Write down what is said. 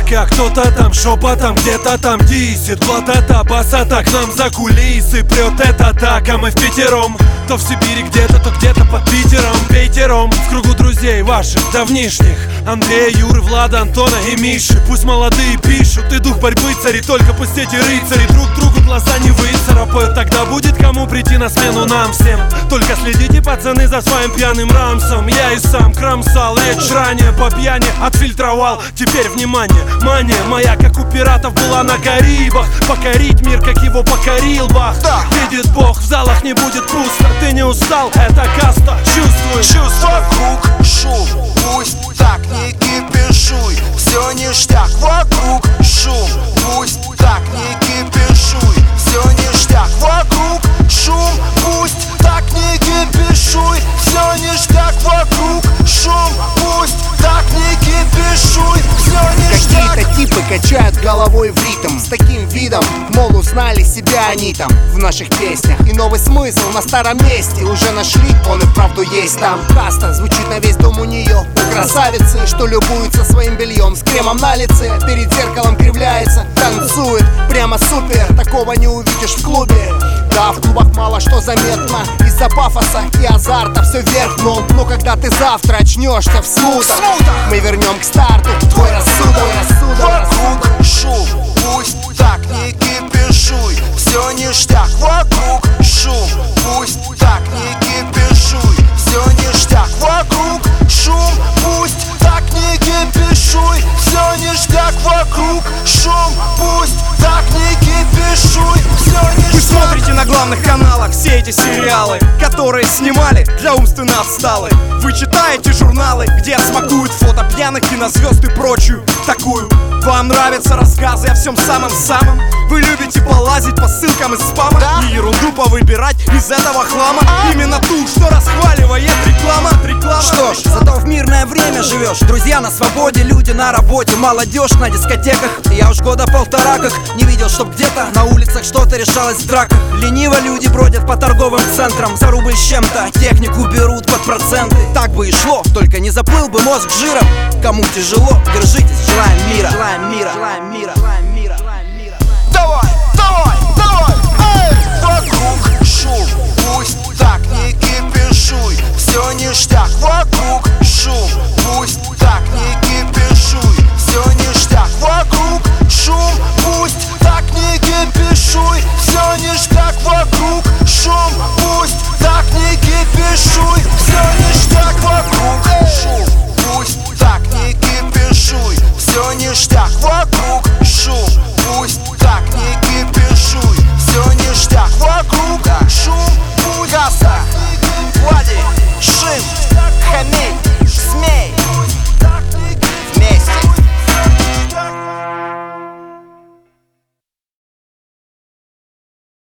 Музыка, кто-то там шепотом, где-то там дисит. Блатата, басата, к нам за кулисы прет это так, а мы впятером. То в Сибири где-то, то где-то под Питером. Пятером в кругу друзей ваших давнишних: Андрея, Юры, Влада, Антона и Миши. Пусть молодые пишут, и дух борьбы царит. Только пусть эти рыцари друг другу глаза не выцарапают. Тогда будет кому прийти на смену нам всем. Только следите, пацаны, за своим пьяным рамсом. Я и сам кромсал речь ранее по пьяни, отфильтровал. Теперь внимание, мания моя, как у пиратов, была на Карибах. Покорить мир, как его покорил Бах. Видит Бог, в залах не будет пусто. Ты не устал, это каста, чувствуй. Вокруг шум, пусть так не кипишуй. Все ништяк, вокруг шум, пусть так не кипишуй. Все ништяк, вокруг шум, пусть так не кипишуй. Все ништяк, вокруг шум, пусть так не кипишуй. Все ништяк. Какие-то типы качают головой в ритм с таким видом, мол, узнали себя они там в наших песнях. И новый смысл на старом месте уже нашли, он и вправду есть там. Каста звучит на весь дом у нее. У красавицы, что любуется своим бельем с кремом на лице, перед зеркалом кривляется, танцует прямо супер. Такого не увидишь в клубе. Да, в клубах мало что заметно из-за пафоса и азарта все вверх дном. Но когда ты завтра очнешься в смутах, мы вернем к старту твой рассудок. Вокруг шум, пусть так не кипишуй. Все ништяк, вокруг шум, пусть так не кипишуй. Все ништяк, вокруг шум, пусть так не кипишуй. Все ништяк, вокруг шум, пусть так не кипишуй. Все ништяк. Вы смотрите на главных каналах все эти сериалы, которые снимали для умственно отсталых. Вы читаете журналы, где смакуют фото пьяных кинозвезд и прочую такую. Вам нравятся рассказы о всем самом-самом. Вы любите полазить по ссылкам из спама, и ерунду повыбирать из этого хлама. Именно ту, что расхваливает реклама. Что ж, зато в мирное время живешь. Друзья на свободе, люди на работе, молодежь на дискотеках. Я уж года полтора как не видел, чтоб где-то на улицах что-то решалось в драках. Лениво люди бродят по торговым центрам, за рубль с чем-то технику берут под проценты. Так бы и шло, только не заплыл бы мозг жиром. Кому тяжело, держитесь, желаем мира. Желаем мира, желаем мира, желаем мира, желаем мира. Давай, давай, давай, эй! Вокруг шум, пусть так не кипишуй. Все ништяк, вокруг шум,